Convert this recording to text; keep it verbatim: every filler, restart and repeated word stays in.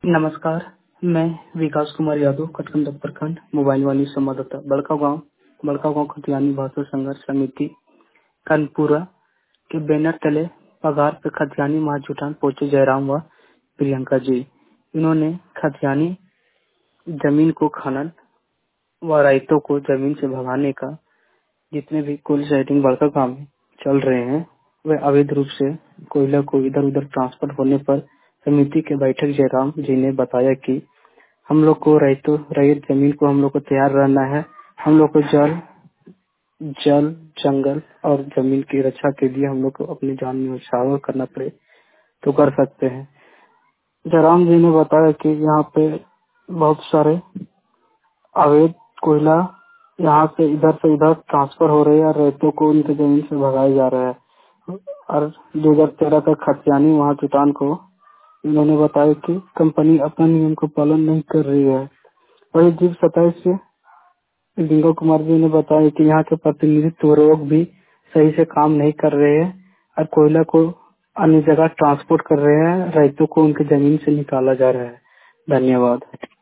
नमस्कार, मैं विकास कुमार यादव, कटकमदा प्रखंड मोबाइल वाली संवाददाता बड़काव गांव बड़काव गांव खतियानी भाषा संघर्ष समिति कानपुरा के बैनर तले पगार पे खतियानी महाजुटान पहुंचे जयराम व प्रियंका जी। इन्होंने खतियानी जमीन को खनन व राइतों को जमीन से भगाने का जितने भी कोल साइटिंग बड़का गांव में चल रहे हैं वह अवैध रूप से कोयला को इधर उधर ट्रांसफर होने पर समिति के बैठक जयराम जी ने बताया कि हम लोग को रैयतों रैयत जमीन को हम लोग को तैयार रहना है। हम लोग को जल जल जंगल और जमीन की रक्षा के लिए हम लोग को अपनी जान में न्यौछावर करना पड़े तो कर सकते हैं। जयराम जी ने बताया कि यहाँ पे बहुत सारे अवैध कोयला यहाँ से इधर से इधर ट्रांसफर हो रहे हैं और रैयतों को उनके जमीन से भगाया जा रहा है। और दो हजार तेरह का खतियानी वहाँ चुटान को इन्होंने बताया कि कंपनी अपना नियम को पालन नहीं कर रही है। वही जीव सत्ताईस से लिंगो कुमार जी ने बताया कि यहाँ के प्रतिनिधित्व लोग भी सही से काम नहीं कर रहे हैं और कोयला को अन्य जगह ट्रांसपोर्ट कर रहे हैं, रैयतों को उनके जमीन से निकाला जा रहा है। धन्यवाद।